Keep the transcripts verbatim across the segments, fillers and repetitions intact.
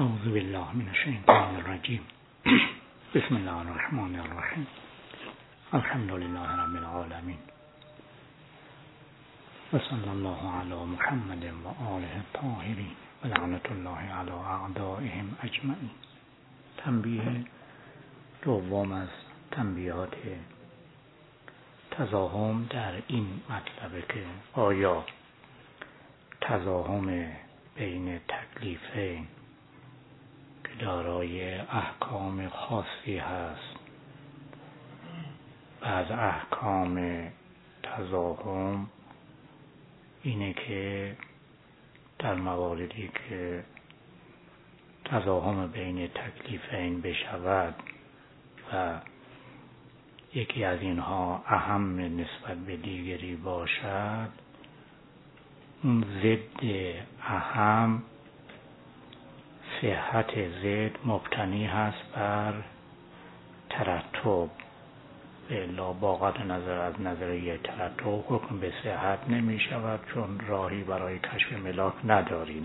اعوذ بالله من الشیطان الرجیم. بسم الله الرحمن الرحیم. الحمد لله رب العالمین و صلی الله علی محمد و آله الطاهرین و لعنت الله علی اعدائهم اجمعین. تنبیه دوم از تنبیهات تزاحم در این مطلبه که آیا تزاحم بین تکلیفین که دارای احکام خاصی هست، بعض احکام تزاحم اینه که در مواردی که تزاحم بین تکلیفین بشود و یکی از اینها اهم نسبت به دیگری باشد، اون ضد اهم صحت ضد مبتنی هست بر ترتب. الا با قطع نظر از نظریه ترتب حکم به صحت نمی شود، چون راهی برای کشف ملاک نداریم.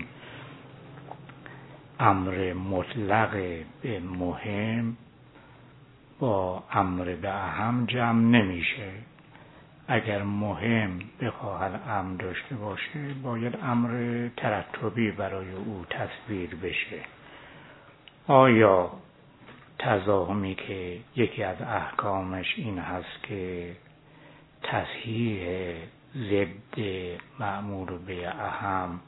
امر مطلق به مهم با امر به اهم جمع نمیشه. اگر مهم بخواهد امر داشته باشه، باید امر ترتبی برای او تصویر بشه. آیا تزاحمی که یکی از احکامش این هست که تصحیح ضد مأمور به اهم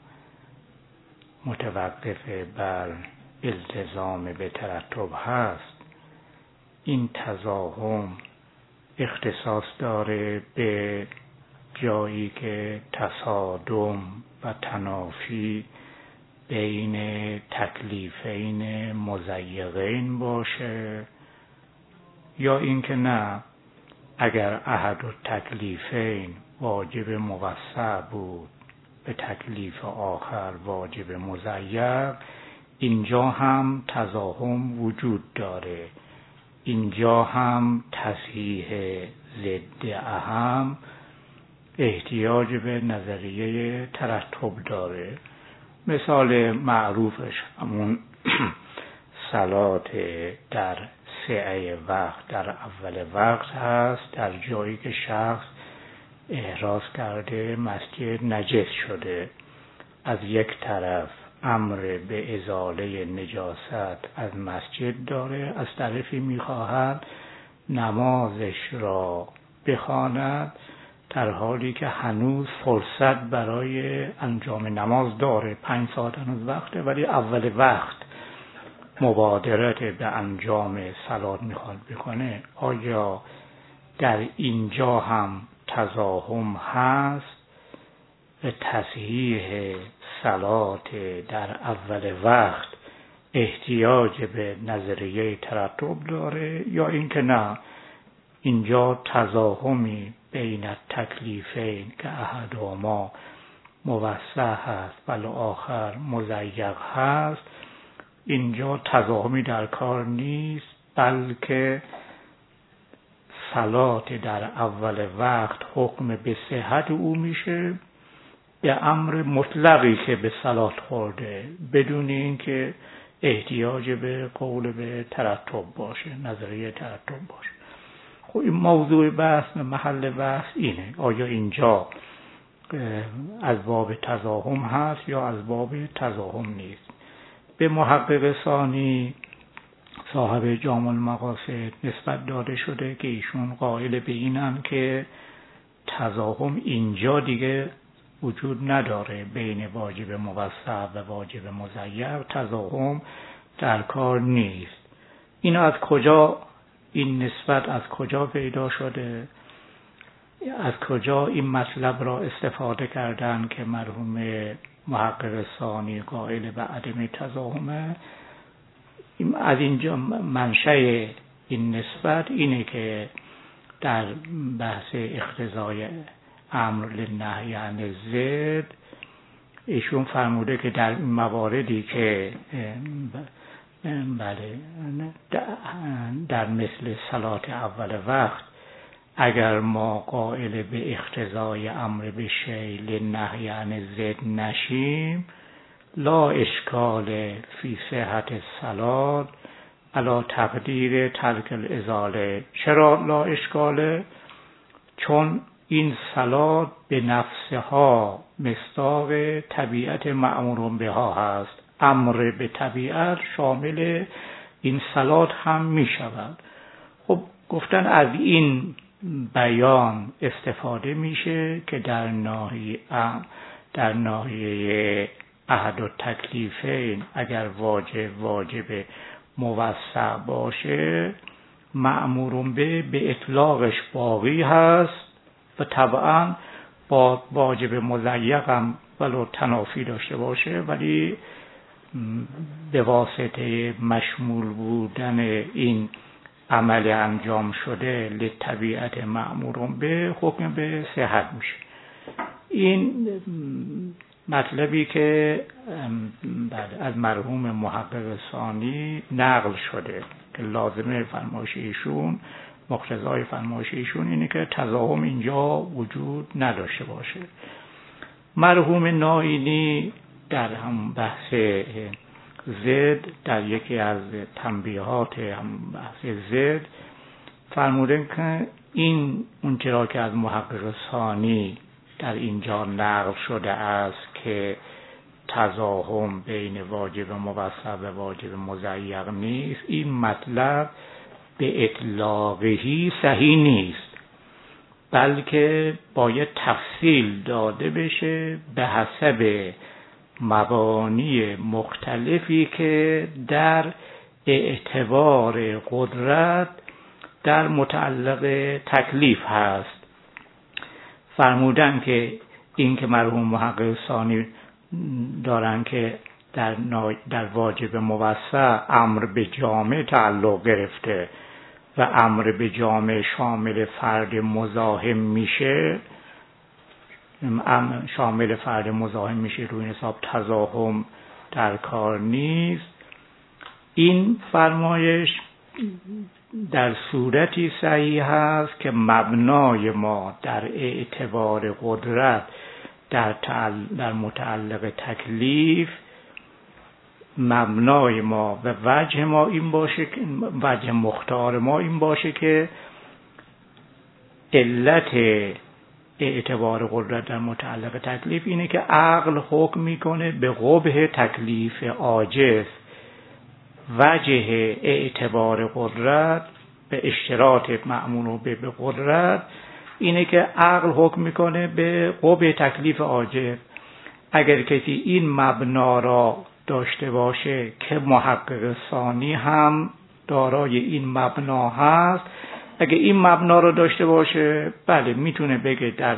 متوقف بر التزام به ترتب هست، این تزاحم اختصاص داره به جایی که تصادم و تنافی بین تکلیفین مضیقین باشه، یا اینکه نه، اگر احد التکلیفین واجب موسع بود به تکلیف آخر واجب مضیق، اینجا هم تزاحم وجود داره. اینجا هم تصحیح ضد اهم احتیاج به نظریه ترتب داره. مثال معروفش همون صلات در سعه وقت در اول وقت هست، در جایی که شخص احراز کرده مسجد نجس شده. از یک طرف امر به ازاله نجاست از مسجد داره، از طرفی میخواهد نمازش را بخواند در حالی که هنوز فرصت برای انجام نماز داره. پنج ساعت هنوز وقته، ولی اول وقت مبادرت به انجام صلات میخواد بکنه. آیا در اینجا هم تزاحم هست؟ به تصحیح صلات در اول وقت احتیاج به نظریه ترتب داره، یا اینکه نه، اینجا تزاحمی بین تکلیفین که احدهما موسع هست ولی آخر مضیق هست، اینجا تزاحمی در کار نیست، بلکه صلات در اول وقت حکم به صحت او میشه به امر مطلقی که به صلات خورده، بدون اینکه احتیاج به قول به ترتب باشه، نظریه ترتب باشه. خب این موضوع بحث، محل بحث اینه، آیا اینجا از باب تزاحم هست یا از باب تزاحم نیست. به محقق ثانی صاحب جامع المقاصد نسبت داده شده که ایشون قائل به اینن که تزاحم اینجا دیگه وجود نداره، بین واجب موسع و واجب مضیق تزاحم در کار نیست. این از کجا، این نسبت از کجا پیدا شده؟ از کجا این مطلب را استفاده کردن که مرحوم محقق ثانی قائل به عدم تزاحمه؟ از اینجا منشأ این نسبت اینه که در بحث اقتضای امر للنهی عن الضد ایشون فرموده که در مواردی که بله در مثل صلات اول وقت اگر ما قائل به اقتضای امر به شیء للنهی عن الضد نشیم، لا اشکال فی صحت الصلاة علی تقدیر ترک الازاله. چرا لا اشکاله؟ چون این صلات به نفسها مصداق طبیعت مأمور بها هست. امر به طبیعت شامل این صلات هم می شود. خب گفتن از این بیان استفاده میشه که در ناحیه در ناحیه احد التکلیفین اگر واجب واجب موسع باشه مأمور به به اطلاقش باقی هست و طبعا با واجب مضیق هم ولو تنافی داشته باشه، ولی به واسطه مشمول بودن این عمل انجام شده لطبیعت مأمور به حکم به صحت میشه. این مطلبی که از مرحوم محقق ثانی نقل شده که لازمه فرمایش ایشون، مقتضای فرمایش ایشون اینه که تضاهم اینجا وجود نداشته باشه. مرحوم نائینی در هم بحث زد در یکی از تنبیهات هم بحث زد فرمودن که این اون چرا که از محقق ثانی در اینجا نقل شده است که تضاهم بین واجب موسع و واجب مضیق نیست، این مطلب به اطلاقی صحیح نیست، بلکه باید تفصیل داده بشه به حسب مبانی مختلفی که در اعتبار قدرت در متعلق تکلیف هست. فرمودن که این که مرحوم محقق ثانی دارن که در, در واجب موسع امر به جامع تعلق گرفته و امر به جامع شامل فرد مزاحم میشه، شامل فرد مزاحم میشه، روی حساب تضاهم در کار نیست. این فرمایش در صورتی صحیح هست که مبنای ما در اعتبار قدرت در, در متعلق تکلیف، مبنای ما و وجه ما این باشه که وجه مختار ما این باشه که علت اعتبار قدرت در متعلق تکلیف اینه که عقل حکم میکنه به قبح تکلیف عاجز. وجه اعتبار قدرت به اشتراط مأمور به به قدرت اینه که عقل حکم میکنه به قبح تکلیف عاجز. اگر کسی این مبنا را داشته باشه که محقق ثانی هم دارای این مبنا هست، اگه این مبنا رو داشته باشه بله میتونه بگه در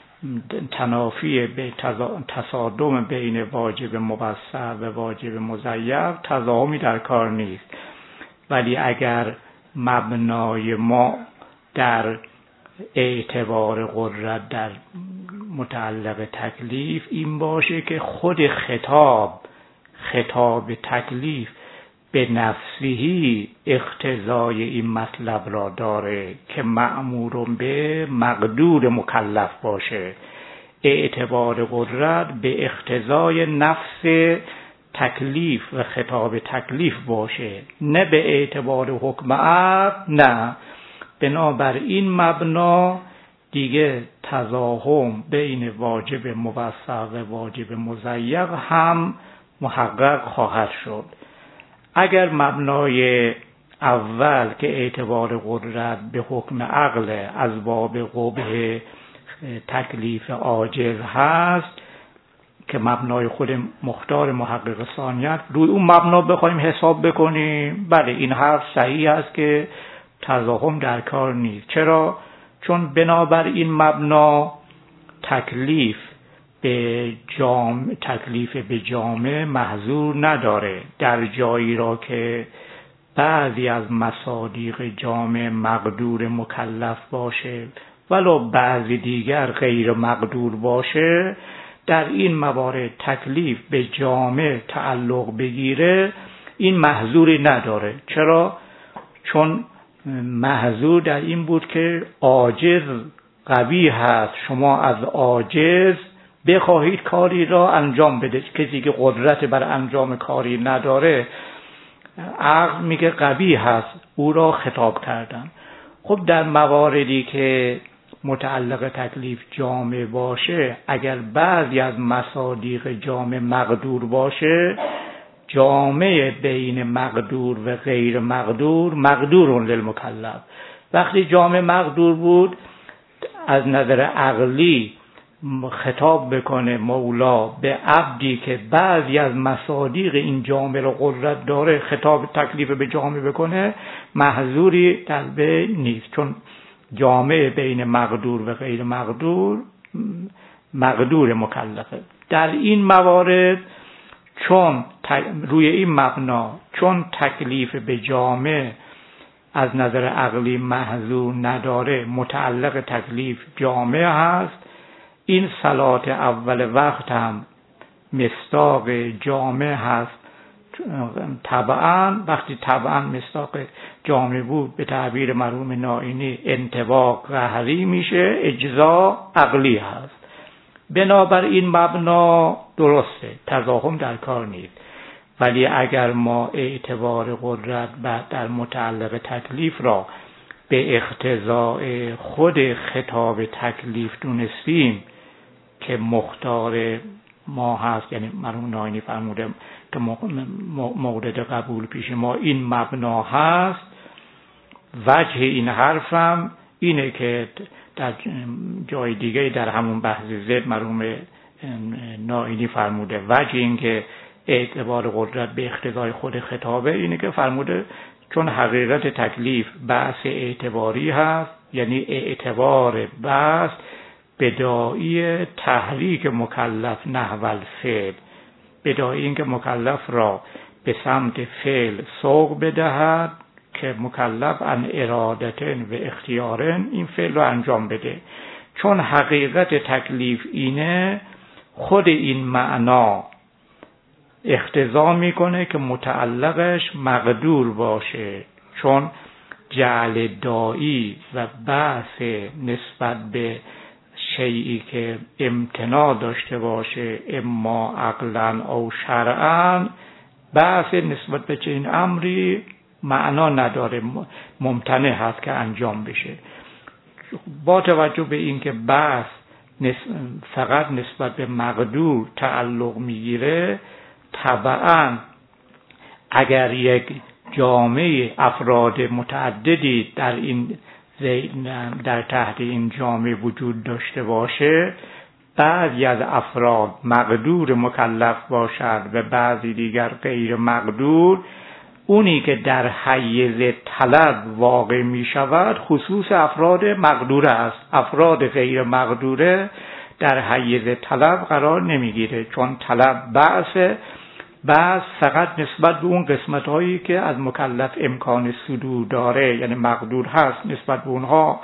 تنافی به تصادم بین واجب موسع و واجب مضیق تضاهمی در کار نیست. ولی اگر مبنای ما در اعتبار قدرت در متعلق تکلیف این باشه که خود خطاب خطاب تکلیف به نفسهی اقتضای این مطلب را داره که مأمور به مقدور مکلف باشه، اعتبار قدرت به اقتضای نفس تکلیف و خطاب تکلیف باشه، نه به اعتبار حکم عقل. نه، بنابراین مبنا دیگه تضاهم بین واجب موسع و واجب مضیق هم محقق خواهد شد. اگر مبنای اول که اعتبار قدرت به حکم عقل از باب قبح تکلیف عاجز هست که مبنای خود مختار محقق ثانیت، روی اون مبنا بخوایم حساب بکنیم بله این حرف صحیح است که تضاهم در کار نیست. چرا؟ چون بنابر این مبنا تکلیف به جامع تکلیف به جامع محظور نداره. در جایی را که بعضی از مصادیق جامع مقدور مکلف باشه ولو بعضی دیگر غیر مقدور باشه، در این موارد تکلیف به جامع تعلق بگیره این محظوری نداره. چرا؟ چون محظور در این بود که عاجز قوی هست، شما از عاجز بخواهید کاری را انجام بده. کسی که قدرت بر انجام کاری نداره، عقل میگه قبیح هست، او را خطاب کردن. خب در مواردی که متعلق تکلیف جامع باشه، اگر بعضی از مصادیق جامع مقدور باشه، جامع بین مقدور و غیر مقدور مقدور للمکلف. وقتی جامع مقدور بود، از نظر عقلی خطاب بکنه مولا به عبدی که بعضی از مصادیق این جامع رو قدرت داره، خطاب تکلیف به جامع بکنه، محظوری در بین نیست، چون جامع بین مقدور و غیر مقدور مقدور مکلفه. در این موارد چون روی این مبنا، چون تکلیف به جامع از نظر عقلی محظور نداره، متعلق تکلیف جامع هست، این صلات اول وقت هم مصداق جامع هست. طبعا وقتی طبعا مصداق جامع بود، به تعبیر مرحوم نائینی انطباق قهری میشه، اجزا عقلی هست. بنابراین مبنا درسته، تضاهم در کار نیست. ولی اگر ما اعتبار قدرت در متعلق تکلیف را به اقتضاء خود خطاب تکلیف دونستیم که مختار ما هست، یعنی مرحوم نائینی فرموده که مورد قبول پیش ما این مبنا هست، وجه این حرفم اینه که در جای دیگه در همون بحث زد مرحوم نائینی فرموده وجه این که اعتبار قدرت به اقتضای خود خطابه اینه که فرموده چون حقیقت تکلیف بحث اعتباری هست، یعنی اعتبار بحث بداعی تحریک مکلف نحو الفعل، بداعی این که مکلف را به سمت فعل سوق بدهد که مکلف ان ارادتن و اختیارن این فعل رو انجام بده. چون حقیقت تکلیف اینه، خود این معنا اقتضا میکنه که متعلقش مقدور باشه، چون جعل داعی و بحث نسبت به شیئی که امتناع داشته باشه، اما عقلا او شرعا، بحث نسبت به چنین امری معنا نداره، ممتنع هست که انجام بشه. با توجه به اینکه بحث فقط نسبت به مقدور تعلق میگیره، طبعا اگر یک جامعه افراد متعددی در این در تحت این جامعه وجود داشته باشه، بعضی از افراد مقدور مکلف باشد و بعضی دیگر غیر مقدور، اونی که در حیز طلب واقع می شود خصوص افراد مقدوره است. افراد غیر مقدوره در حیز طلب قرار نمی گیره، چون طلب بعث بعض فقط نسبت به اون قسمت هایی که از مکلف امکان صدور داره، یعنی مقدور هست، نسبت به اونها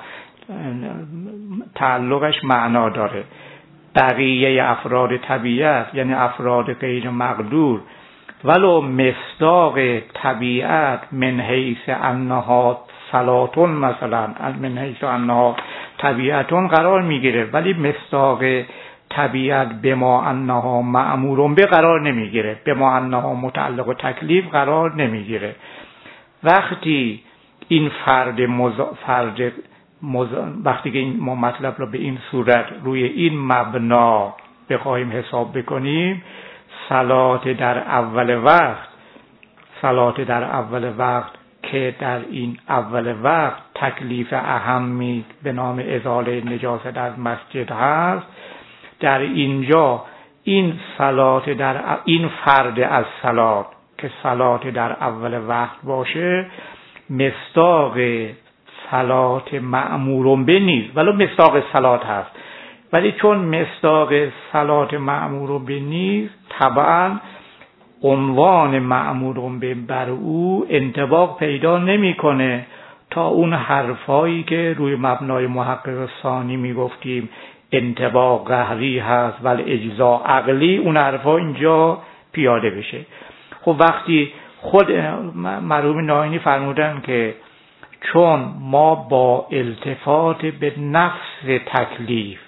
تعلقش معنا داره. بقیه افراد طبیعت، یعنی افراد غیر مقدور، ولو مصداق طبیعت من حیث انها صلاتون، مثلا من حیث انها طبیعتون قرار میگیره، ولی مصداق طبیعت به ما انها مأمورون به قرار نمیگیره، به ما انها متعلق و تکلیف قرار نمیگیره. وقتی این فرد مز... فرد مز... وقتی که این ما مطلب رو به این صورت روی این مبنا بخوایم حساب بکنیم، صلات در اول وقت صلات در اول وقت که در این اول وقت تکلیف اهمی به نام ازاله نجاست از مسجد هست، در اینجا این صلات در این فرد از صلات که صلات در اول وقت باشه مصداق صلات مأمورون به نیست، ولو مصداق صلات هست، ولی چون مصداق صلات مأمورون به نیست، طبعا عنوان مأمورون به بر او انطباق پیدا نمیکنه تا اون حرفایی که روی مبنای محقق ثانی میگفتیم انطباق قهری هست ولی اجزا عقلی، اون حرفا اینجا پیاده بشه. خب وقتی خود مرحوم نائینی فرمودن که چون ما با التفات به نفس تکلیف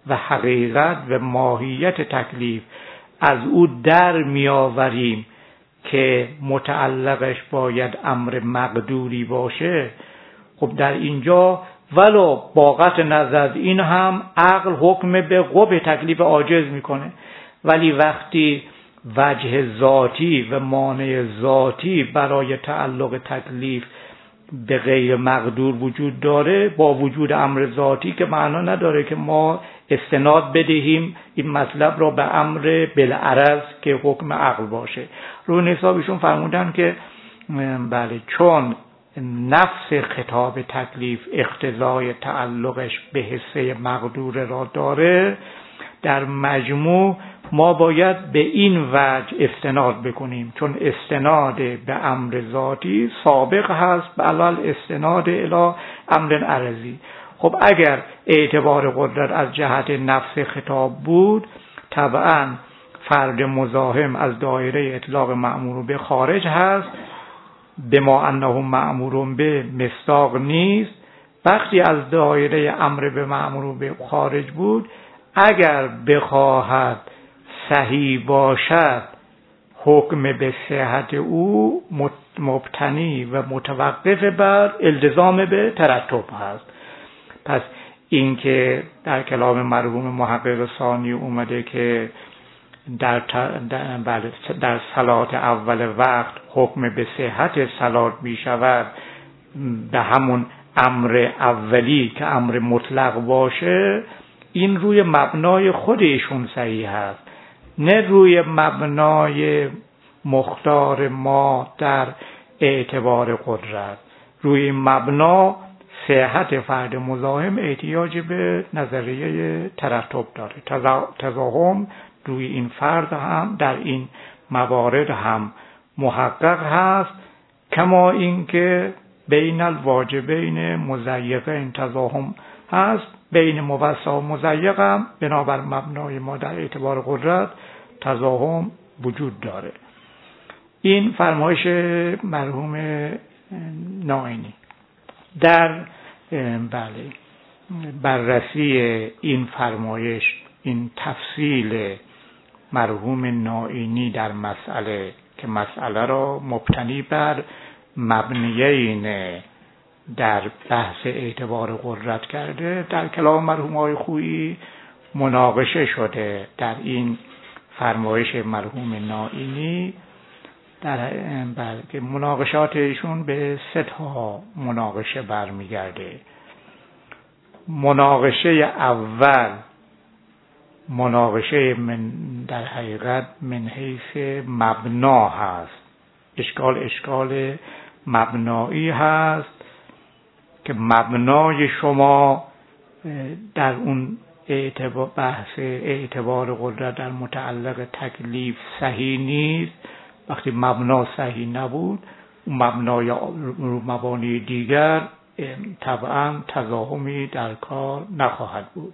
و حقیقت و ماهیت تکلیف از او در میآوریم که متعلقش باید امر مقدوری باشه، خب در اینجا ولو با قطع نظر از این هم عقل حکم به قبح تکلیف عاجز میکنه، ولی وقتی وجه ذاتی و مانع ذاتی برای تعلق تکلیف به غیر مقدور وجود داره، با وجود امر ذاتی که معنا نداره که ما استناد بدهیم این مطلب را به امر بالعرض که حکم عقل باشه. روی حسابشون فرمودن که بله چون نفس خطاب تکلیف اقتضای تعلقش به حصه مقدور را داره، در مجموع ما باید به این وجه استناد بکنیم، چون استناد به امر ذاتی سابق هست به علل استناد الی امر عرضی. خب اگر اعتبار قدرت از جهت نفس خطاب بود، طبعا فرد مزاحم از دایره اطلاق مأمور به خارج هست، به ما انه مأمور به مصداق نیست. وقتی از دایره امر به مأمور به خارج بود، اگر بخواهد صحیح باشد حکم به صحت او مبتنی و متوقف بر التزام به ترتب هست. پس اینکه در کلام مرحوم محقق ثانی اومده که در در, در صلات اول وقت حکم به صحت صلات می شود به همون امر اولی که امر مطلق باشه، این روی مبنای خودشون صحیح هست، نه روی مبنای مختار ما در اعتبار قدرت. روی مبنا صحت فرد مزاحم احتیاج به نظریه ترتب داره. تزاحم روی این فرد هم در این موارد هم محقق هست، کما اینکه بین الواجبین مضیقین تزاحم هست، بین موسع و مضیق هم بنابر مبنای ما در اعتبار قدرت تزاحم وجود داره. این فرمایش مرحوم نائینی. در بله بررسی این فرمایش، این تفصیل مرحوم نائینی در مسئله که مسئله را مبتنی بر مبنیین در بحث اعتبار قدرت کرده، در کلام مرحوم آقای خویی مناقشه شده. در این فرمایش مرحوم نائینی در بلکه مناقشات ایشون به سه تا مناقشه برمیگرده. مناقشه اول مناقشه من در حقیقت من حیث مبنا هست، اشکال اشکال مبنایی هست که مبنای شما در اون اعتبار بحث اعتبار قدرت در متعلق تکلیف صحیح نیست. وقتی مبنا صحیح نبود، اون مبنای مبانی دیگر طبعا تزاحمی در کار نخواهد بود.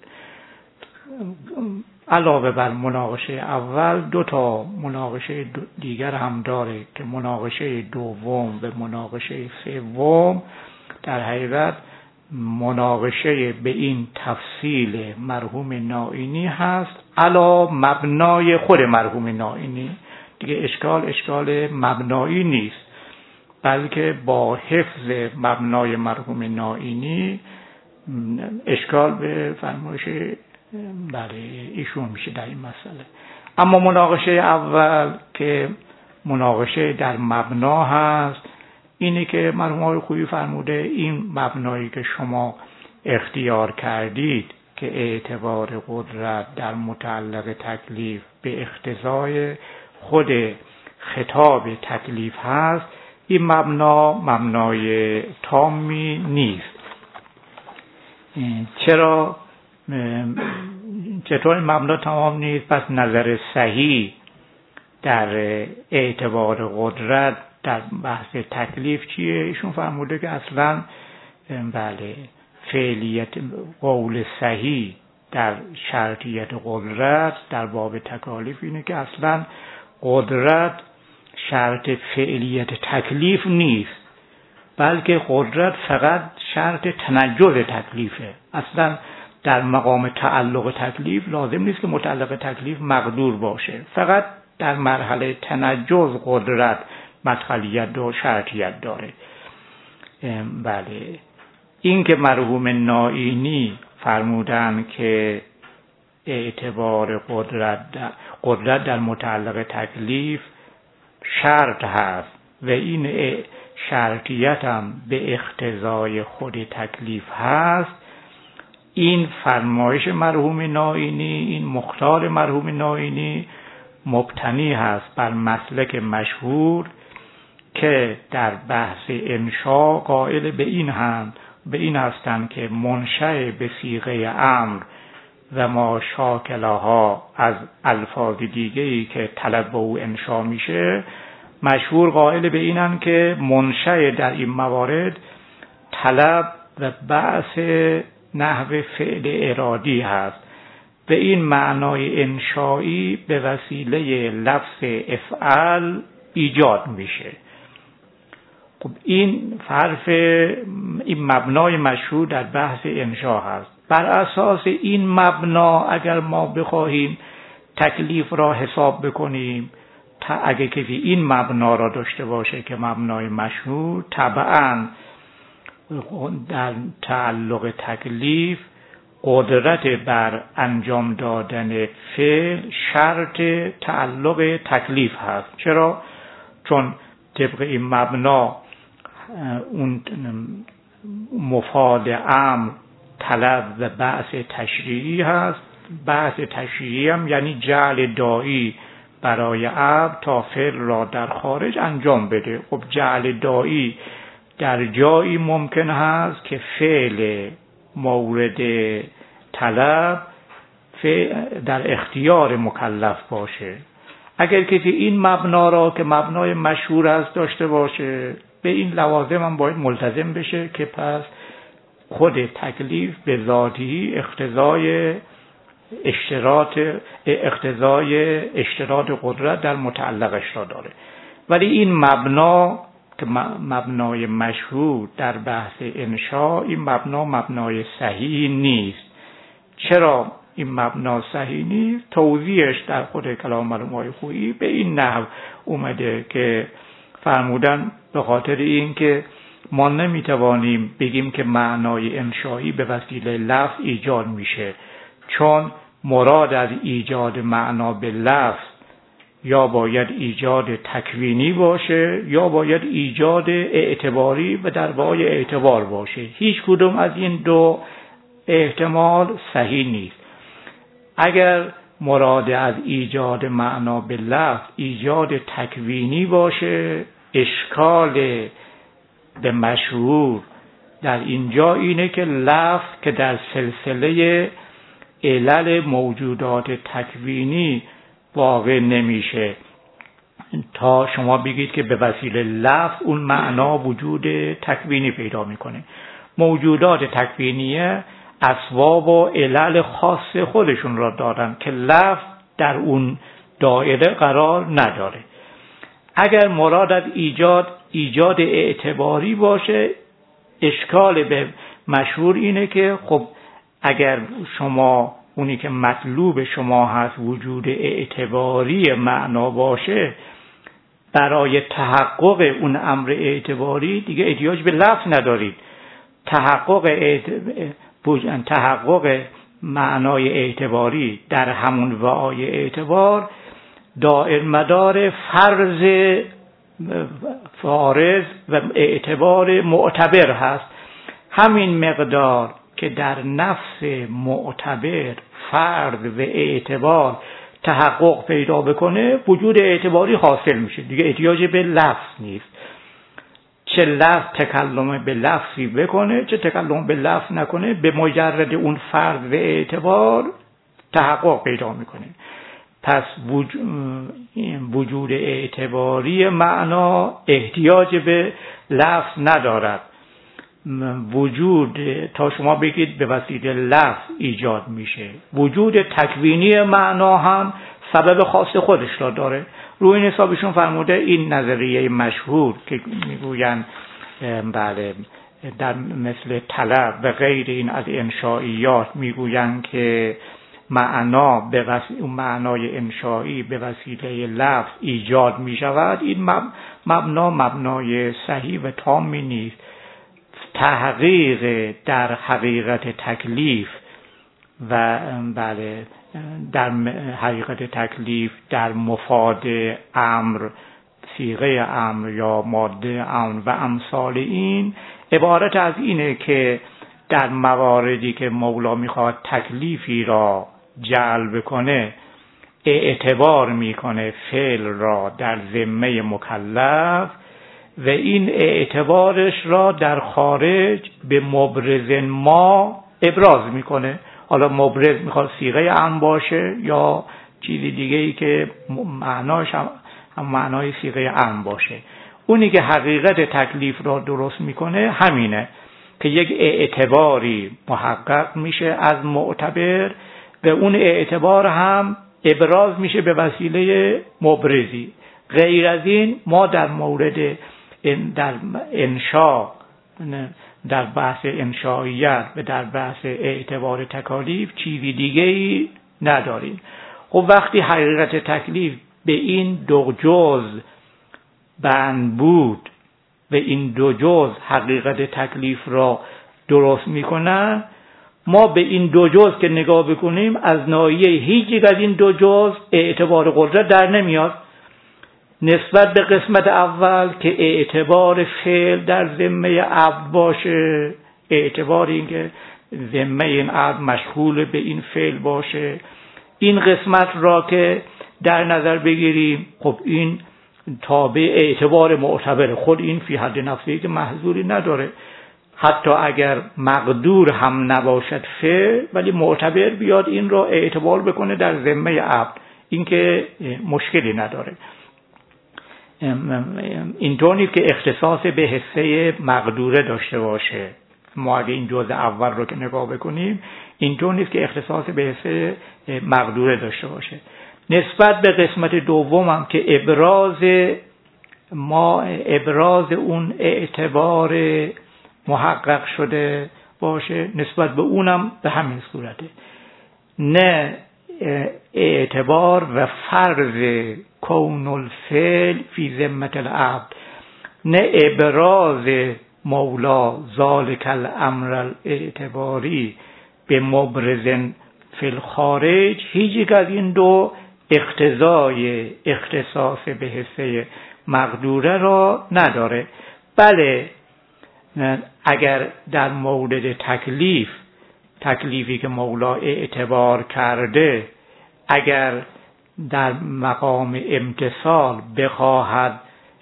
علاوه بر مناقشه اول دو تا مناقشه دیگر هم داره که مناقشه دوم و مناقشه سوم در حقیقت مناقشه به این تفصیل مرحوم نائینی هست علا مبنای خود مرحوم نائینی. دیگه اشکال اشکال مبنایی نیست، بلکه با حفظ مبنای مرحوم نائینی اشکال به فرمایش بله ایشون میشه در این مسئله. اما مناقشه اول که مناقشه در مبنا هست، اینه که مرحوم آقای خویی فرموده این مبنایی که شما اختیار کردید که اعتبار قدرت در متعلق تکلیف به اقتضای خود خطاب تکلیف هست، این مبنا مبنای تامی نیست. چرا چطور این مبنا تمام نیست؟ پس نظر صحیح در اعتبار قدرت در بحث تکلیف چیه؟ ایشون فرموده که اصلا بله فعلیت قول صحیح در شرطیت قدرت در باب تکالیف اینه که اصلا قدرت شرط فعلیت تکلیف نیست، بلکه قدرت فقط شرط تنجز تکلیفه. اصلا در مقام تعلق تکلیف لازم نیست که متعلق تکلیف مقدور باشه، فقط در مرحله تنجز قدرت مدخلیت و شرطیت داره. بله، این که مرحوم نائینی فرمودن که اعتبار قدرت در, قدرت در متعلق تکلیف شرط هست و این شرطیت هم به اقتضای خود تکلیف هست، این فرمایش مرحوم نائینی، این مختار مرحوم نائینی مبتنی هست بر مسلک مشهور که در بحث انشاء قائل به این هم به این هستند که منشأ به صیغه امر و ما شاکلها از الفاظ دیگه‌ای که طلب به او انشاء میشه، مشهور قائل به اینن که منشأ در این موارد طلب و بعث نحو فعل ارادی هست. به این معنای انشایی به وسیله لفظ افعل ایجاد میشه. خب این حرف این مبنای مشهور در بحث انشا هست. بر اساس این مبنا اگر ما بخواهیم تکلیف را حساب بکنیم، اگه کسی این مبنا را داشته باشه که مبنای مشهور، طبعا در تعلق تکلیف قدرت بر انجام دادن فعل شرط تعلق تکلیف هست. چرا؟ چون طبق این مبنا اون مفاد امر طلب و بعث تشریعی هست. بعث تشریعی هم یعنی جعل داعی برای عبد تا فعل را در خارج انجام بده. خب جعل داعی در جایی ممکن هست که فعل مورد طلب در اختیار مکلف باشه. اگر کسی این مبنا را که مبنای مشهور است داشته باشه، به این لوازم هم باید ملتزم بشه که پس خود تکلیف به ذاتی اقتضای اشتراط اقتضای اشتراط قدرت در متعلقش را داره. ولی این مبنا که مبنای مشهور در بحث انشاء، این مبنا مبنای صحیح نیست. چرا این مبنا صحیح نیست؟ توضیحش در خود کلام علمای خویی به این نحو اومده که فرمودن به خاطر این که ما نمیتوانیم بگیم که معنای انشایی به وسیله لفظ ایجاد میشه، چون مراد از ایجاد معنا به لفظ یا باید ایجاد تکوینی باشه یا باید ایجاد اعتباری و در واقع اعتبار باشه. هیچ کدوم از این دو احتمال صحیح نیست. اگر مراد از ایجاد معنا به لفظ ایجاد تکوینی باشه، اشکال به مشهور در اینجا اینه که لفظ که در سلسله علل موجودات تکوینی واقع نمیشه تا شما بگید که به وسیله لفظ اون معنا وجود تکوینی پیدا میکنه. موجودات تکوینیه اسباب و علل خاص خودشون را دارن که لفظ در اون دایره قرار نداره. اگر مراد از ایجاد ایجاد اعتباری باشه، اشکال به مشهور اینه که خب اگر شما اونی که مطلوب شما هست وجود اعتباری معنا باشه، برای تحقق اون امر اعتباری دیگه احتیاج به لفظ ندارید. تحقق اعتبار تحقق معنای اعتباری در همون وعای اعتبار دائر مدار فرض فارض و اعتبار معتبر هست. همین مقدار که در نفس معتبر فرض و اعتبار تحقق پیدا بکنه، وجود اعتباری حاصل میشه، دیگه احتیاج به لفظ نیست. چه لفظ تکلم به لفظی بکنه چه تکلم به لفظ نکنه، به مجرد اون فرض و اعتبار تحقق پیدا میکنه. پس وجود اعتباری معنا احتیاج به لفظ ندارد. وجود تا شما بگید به وسیله لفظ ایجاد میشه، وجود تکوینی معنا هم سبب خاص خودش را داره. روی این حسابشون فرموده این نظریه مشهور که میگوین بله در مثل طلب و غیر این از انشائیات میگویند که معنا به وسیله معنای انشایی به وسیله لفظ ایجاد می شود، این مبنا مبنای صحیح و تامی نیست. تحقیق در حقیقت تکلیف و بله در حقیقت تکلیف در مفاد امر، صیغه امر یا ماده امر و امثال این عبارت از اینه که در مواردی که مولا میخواد تکلیفی را جلب کنه اعتبار میکنه فعل را در ذمه مکلف و این اعتبارش را در خارج به مبرز ما ابراز میکنه. حالا مبرز میخواد صیغه امر باشه یا چیزی دیگه ای که معناش هم, هم معنای صیغه امر باشه. اونی که حقیقت تکلیف را درست میکنه همینه که یک اعتباری محقق میشه از معتبر و اون اعتبار هم ابراز میشه به وسیله مبرزی. غیر از این ما در مورد در انشاء، در بحث انشائیت و در بحث اعتبار تکالیف چیزی دیگه ای نداریم. خب وقتی حقیقت تکلیف به این دو جز بند بود و این دو جز حقیقت تکلیف را درست میکنن، ما به این دو جز که نگاه بکنیم از ناحیه هیچ یک از این دو جز اعتبار قدرت در نمیاد. نسبت به قسمت اول که اعتبار فعل در ذمه عبد باشه، اعتبار این که ذمه این عبد مشغول به این فعل باشه، این قسمت را که در نظر بگیریم خب این تابع اعتبار معتبر خود، این فی حد نفسی که محظوری نداره. حتی اگر مقدور هم نباشد فعل ولی معتبر بیاد این را اعتبار بکنه در ذمه عبد، این که مشکلی نداره. اینطور نیست که اختصاص به حصه مقدوره داشته باشه. ما اگه این جزء اول رو که نگاه بکنیم اینطور نیست که اختصاص به حصه مقدوره داشته باشه. نسبت به قسمت دوم هم که ابراز ما ابراز اون اعتبار محقق شده باشه، نسبت به اونم به همین صورته. نه اعتبار و فرض کون الفعل فی ذمه العبد، نه ابراز مولا ذالک الامر الاعتباری به مبرز فی الخارج، هیچ یک از این دو اقتضای اختصاص به حصه مقدوره را نداره. بله اگر در مورد تکلیف، تکلیفی که مولا اعتبار کرده، اگر در مقام امتثال بخواهد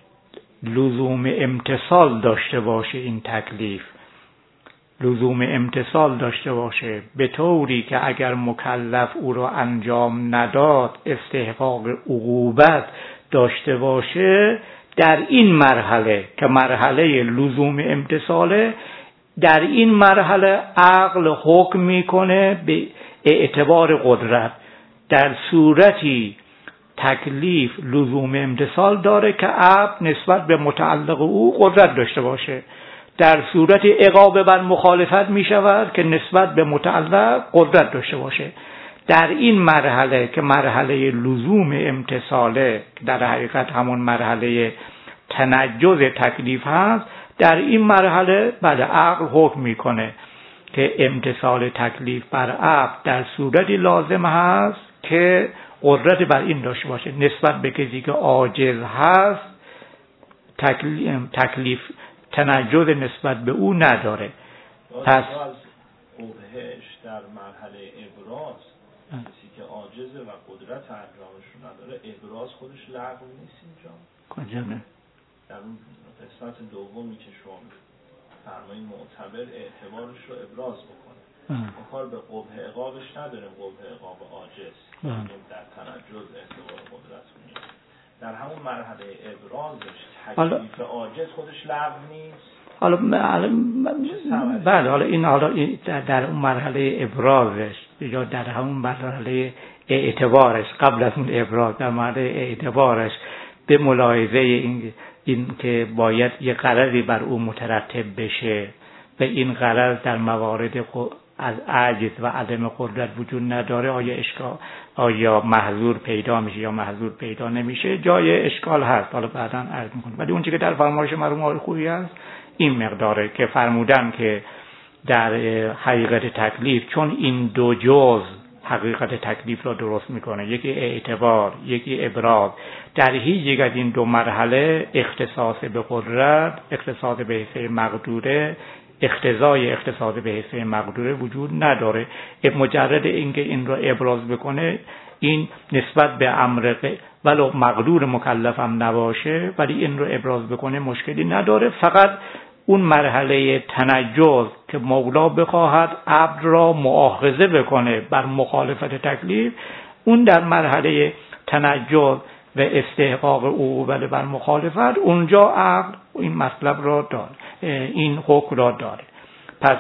لزوم امتثال داشته باشه، این تکلیف لزوم امتثال داشته باشه به طوری که اگر مکلف او را انجام نداد استحقاق عقوبت داشته باشه، در این مرحله که مرحله لزوم امتثاله، در این مرحله عقل حکم میکنه به اعتبار قدرت. در صورتی تکلیف لزوم امتثال داره که عبد نسبت به متعلق او قدرت داشته باشه. در صورت عقاب بر مخالفت می شود که نسبت به متعلق قدرت داشته باشه. در این مرحله که مرحله لزوم امتثاله، در حقیقت همون مرحله تنجز تکلیف هست، در این مرحله بله عقل حکم میکنه که امتثال تکلیف بر عبد در صورتی لازم هست که قدرت بر این داشته باشه. نسبت به کسی که عاجز هست تکلیف, تکلیف تنجز نسبت به او نداره. پس قبهش در مرحله ابراز، کسی که عاجزه و قدرت انجامش رو نداره، ابراز خودش لغو نیست اینجا؟ کجا نه؟ در اون قسمت دومی که شما فرمایید معتبر اعتبارش رو ابراز بکنه، ما کار به قبه عقابش نداریم، قبه عقاب عاجز در تنجز اعتبار قدرت میشه. در همون مرحله ابرازش تکلیف عاجز خودش لغو نیست. حالا بعد حالا این حالا در اون مرحله ابرازش یا در همون مرحله اعتبارش، قبل از اون ابراز در مرحله اعتبارش به ملاحظه این این که باید یه قراری بر او مترتب بشه به این غرض در موارد از عجز و عدم قدرت وجود نداره، آیا اشکال آیا محظور پیدا میشه یا محظور پیدا نمیشه، جای اشکال هست، حالا بعداً عرض میکنم. ولی اون چیزی که در فرمایش مرحوم آقای خویی هست این مقداره که فرمودن که در حقیقت تکلیف، چون این دو جز حقیقت تکلیف را درست میکنه، یکی اعتبار یکی ابراز، در هیچ یک از این دو مرحله اختصاص به قدرت، اختصاص به حصه مقدوره، اقتضای اختصاص به حصه مقدوره وجود نداره. مجرد اینکه این را ابراز بکنه، این نسبت به امر ولو مقدور مکلف هم نباشه ولی این را ابراز بکنه مشکلی نداره. فقط اون مرحله تنجز که مولا بخواهد عبد را مؤاخذه بکنه بر مخالفت تکلیف، اون در مرحله تنجز و استحقاق او ولی بر مخالفت، اونجا عقل این مطلب را داره، این حکم را داره. پس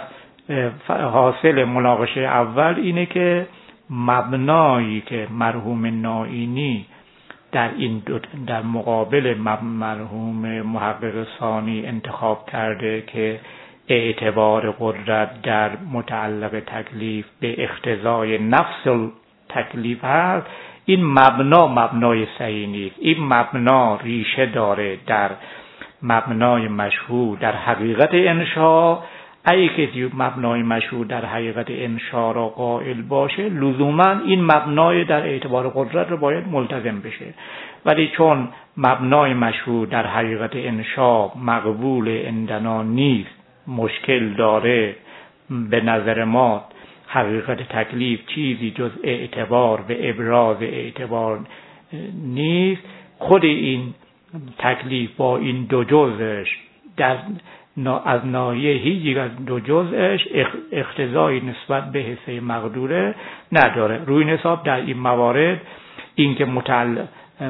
حاصل مناقشه اول اینه که مبنایی که مرحوم نائینی در این دو در مقابل مرحوم محقق ثانی انتخاب کرده که اعتبار قدرت در متعلق تکلیف به اقتضای نفس تکلیف هست، این مبنا مبنای صحیح نیست. این مبنا ریشه داره در مبنای مشهور در حقیقت انشاء. اگه کسی مبنای مشهور در حقیقت انشاء را قائل باشه، لزوما این مبنای در اعتبار قدرت رو باید ملتزم بشه. ولی چون مبنای مشهور در حقیقت انشاء مقبول عندنا نیست، مشکل داره، به نظر ما حقیقت تکلیف چیزی جز اعتبار به ابراز اعتبار نیست، خود این تکلیف با این دو جزش در از ناحیه هیچ از دو جزش اقتضای نسبت به حصه مقدوره نداره. روی حساب در این موارد این که متعلق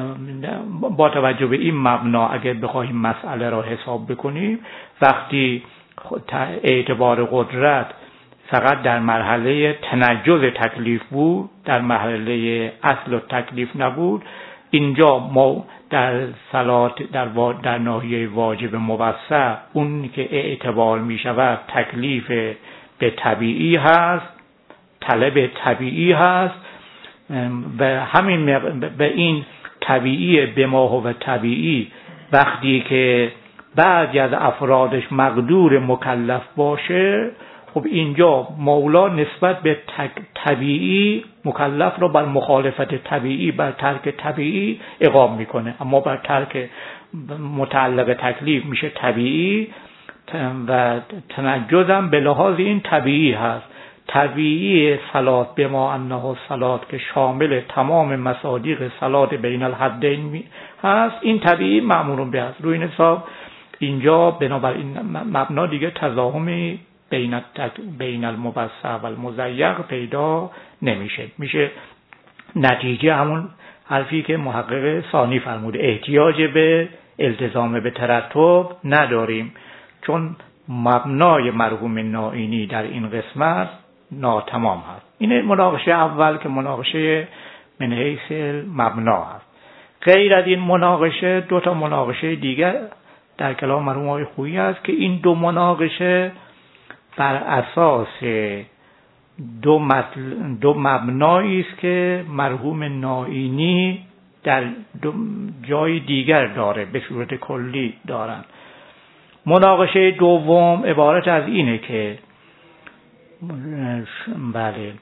با توجه به این مبنا اگر بخوایم مسئله را حساب بکنیم، وقتی اعتبار قدرت فقط در مرحله تنجز تکلیف بود، در مرحله اصل تکلیف نبود، اینجا ما در صلات در, در ناحیه واجب موسع اون که اعتبار می شود تکلیف به طبیعی هست، طلب طبیعی هست و همین به این طبیعی به ما و طبیعی وقتی که بعضی از افرادش مقدور مکلف باشه، خب اینجا مولا نسبت به طبیعی مکلف را بر مخالفت طبیعی بر ترک طبیعی اقام میکنه، اما بر ترک متعلق تکلیف میشه طبیعی و تنجزم به لحاظ این طبیعی هست. طبیعی صلات به ما انه صلات که شامل تمام مصادیق صلات بین الحدین هست، این طبیعی مأمور به هست. روی این حساب اینجا بنابراین مبنا دیگه تضاهمی بین بین الموسع و المضیق پیدا نمیشه. میشه نتیجه همون حرفی که محقق ثانی فرموده، احتیاج به التزام به ترتب نداریم، چون مبنای مرحوم نائینی در این قسمت ناتمام هست. این مناقشه اول که مناقشه من حیث مبنا هست. غیر از این مناقشه دو تا مناقشه دیگر در کلام مرحوم آقای خویی هست که این دو مناقشه بر اساس دو مطل... دو مبنایی است که مرحوم نائینی در دو جای دیگر داره، به صورت کلی دارن. مناقشه دوم عبارت از اینه که بله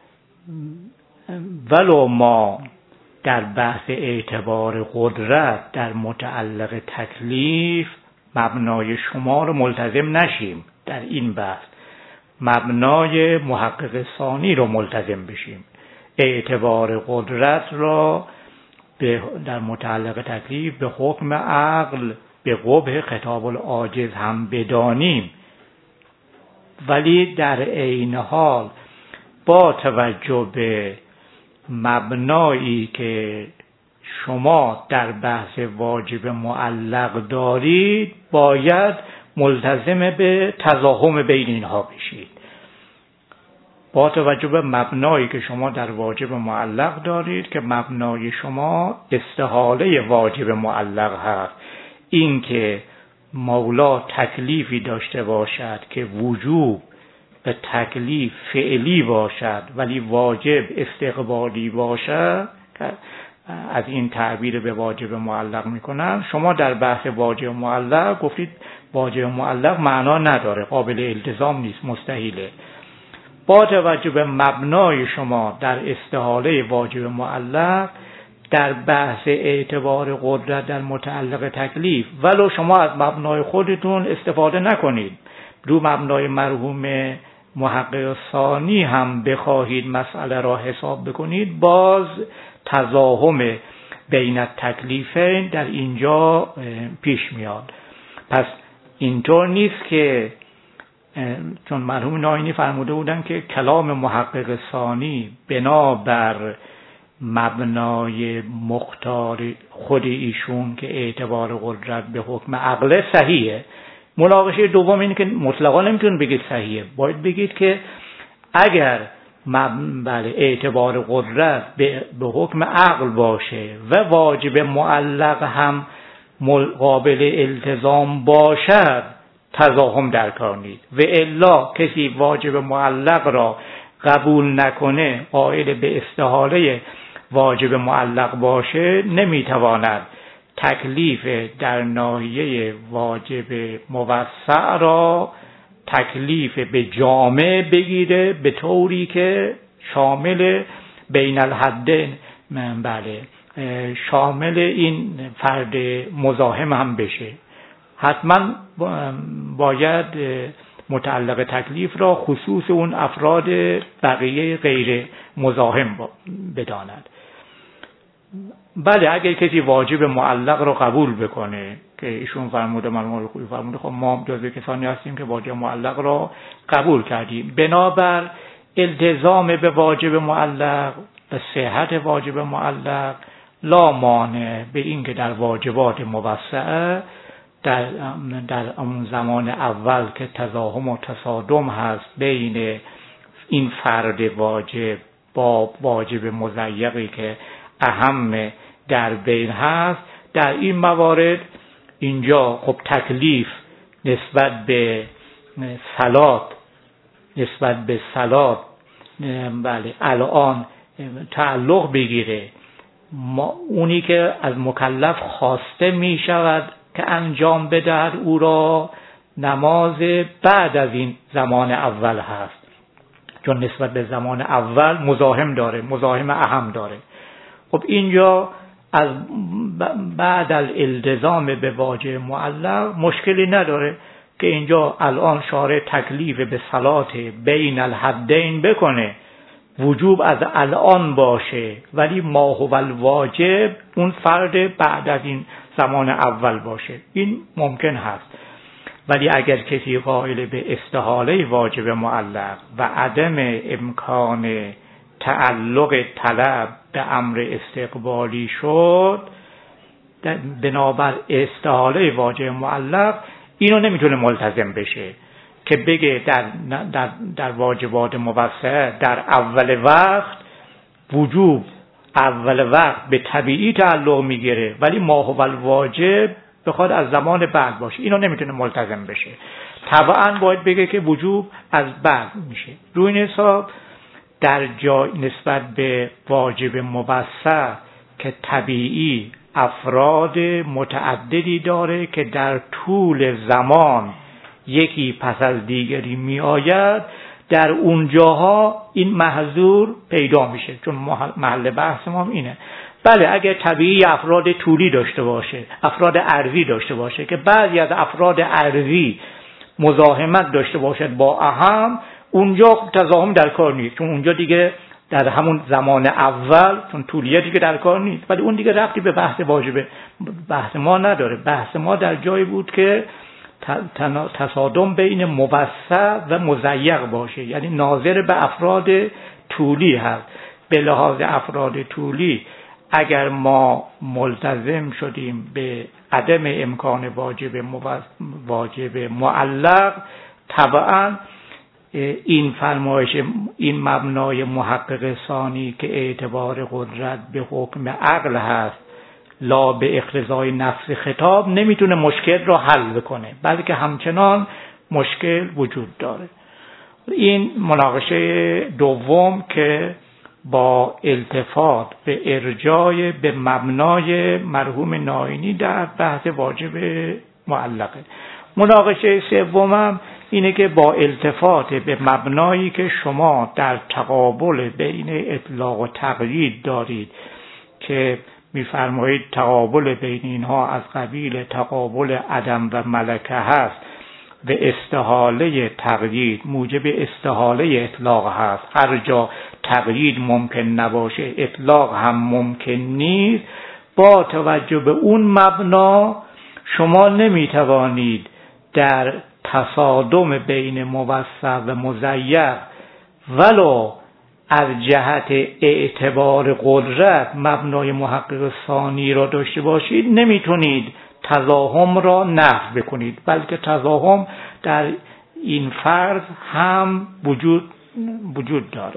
ولو ما در بحث اعتبار قدرت در متعلق تکلیف مبنای شما رو ملتزم نشیم، در این بحث مبنای محقق ثانی رو ملتزم بشیم، اعتبار قدرت را در متعلق تکلیف به حکم عقل به قبح خطاب العاجز هم بدانیم، ولی در عین حال با توجه به مبنایی که شما در بحث واجب معلق دارید باید ملتزم به تضاهم بین اینها بشید. با توجه به مبنایی که شما در واجب معلق دارید که مبنای شما استحاله واجب معلق هست، این که مولا تکلیفی داشته باشد که وجوب به تکلیف فعلی باشد ولی واجب استقبالی باشد، از این تعبیر به واجب معلق میکنن. شما در بحث واجب معلق گفتید واجب معلق معنا نداره، قابل التزام نیست، مستحیله. با توجه به مبنای شما در استحاله واجب معلق در بحث اعتبار قدرت در متعلق تکلیف، ولو شما از مبنای خودتون استفاده نکنید، رو مبنای مرحوم محقق ثانی هم بخواهید مسئله را حساب بکنید، باز تزاحم بین التکلیفین در اینجا پیش میاد. پس اینطور نیست که، چون مرحوم ناینی فرموده بودن که کلام محقق ثانی بنابر مبنای مختار خود ایشون که اعتبار قدرت به حکم عقل صحیحه. مناقشه دوم اینه که مطلقا نمیتونید بگید صحیحه، باید بگید که اگر بله اعتبار قدرت به حکم عقل باشه و واجب معلق هم قابل التزام باشد تزاحم در کار نیست، و الا کسی واجب معلق را قبول نکنه، قائل به استحاله واجب معلق باشه، نمیتواند تکلیف در ناحیه واجب موسع را تکلیف به جامع بگیره به طوری که شامل بین الحدین، بله شامل این فرد مزاحم هم بشه. حتما باید متعلق تکلیف را خصوص اون افراد بقیه غیر مزاحم بداند. بله اگر کسی واجب معلق را قبول بکنه که ایشون فرموده، من خوبی فرموده، خب ما جزو کسانی هستیم که واجب معلق را قبول کردیم، بنابر التزام به واجب معلق و صحت واجب معلق لا مانع به این که در واجبات موسعه در در اون زمان اول که تزاحم و تصادم هست بین این فرد واجب با واجب مضیقی که اهم در بین هست، در این موارد اینجا خب تکلیف نسبت به صلات نسبت به صلات بله الان تعلق بگیره. اونی که از مکلف خواسته می شود که انجام بدهد او را نماز بعد از این زمان اول هست، چون نسبت به زمان اول مزاحم داره، مزاحم اهم داره. خب اینجا از بعد الالتزام به واجب معلق مشکلی نداره که اینجا الان شارع تکلیف به صلات بین الحدین بکنه، وجوب از الان باشه ولی ما هو الواجب اون فرد بعد از این زمان اول باشه، این ممکن هست. ولی اگر کسی قائل به استحاله واجب معلق و عدم امکان تعلق طلب به امر استقبالی شد، بنابر استحاله واجب معلق اینو نمیتونه ملتزم بشه که بگه در, در, در واجبات موسع در اول وقت وجوب اول وقت به طبیعی تعلق میگیره ولی ما هو الواجب بخواد از زمان بعد باشه، اینو نمیتونه ملتزم بشه. طبعا باید بگه که وجوب از بعد میشه. روی این حساب در جای نسبت به واجب موسع که طبیعی افراد متعددی داره که در طول زمان یکی پس از دیگری می آید، در اونجاها این محظور پیدا میشه، چون محل بحث ما اینه. بله اگر طبیعی افراد طولی داشته باشه، افراد عرضی داشته باشه که بعضی از افراد عرضی مزاحمت داشته باشد با اهم، اونجا تزاحم در کار نیست، چون اونجا دیگه در همون زمان اول چون طولیه دیگه در کار نیست. ولی اون دیگه ربطی به بحث واجبه بحث ما نداره. بحث ما در جایی بود که تصادم بین موسع و مضیق باشه، یعنی ناظر به افراد طولی هست. به لحاظ افراد طولی اگر ما ملتزم شدیم به عدم امکان واجب واجب معلق، طبعا این فرمایش این مبنای محقق ثانی که اعتبار قدرت به حکم عقل هست لا به اقتضای نفس خطاب نمیتونه مشکل رو حل بکنه، بلکه همچنان مشکل وجود داره. این مناقشه دوم که با التفات به ارجاع به مبنای مرحوم نائینی در بحث واجب معلقه. مناقشه سومم اینه که با التفات به مبنایی که شما در تقابل بین اطلاق و تقیید دارید که میفرمایید تقابل بین اینها از قبیل تقابل عدم و ملکه هست و استحاله تقیید موجب استحاله اطلاق هست، هر جا تقیید ممکن نباشه اطلاق هم ممکن نیست، با توجه به اون مبنا شما نمیتوانید در تصادم بین موسع و مضیق ولو از جهت اعتبار قدرت مبنای محقق ثانی را داشته باشید، نمیتونید تضاهم را نفی بکنید، بلکه تضاهم در این فرض هم وجود وجود داره.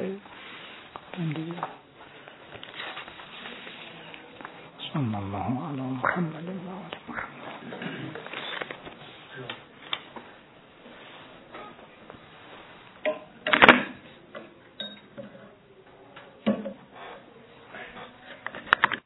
صلی الله علی محمد و آل محمد.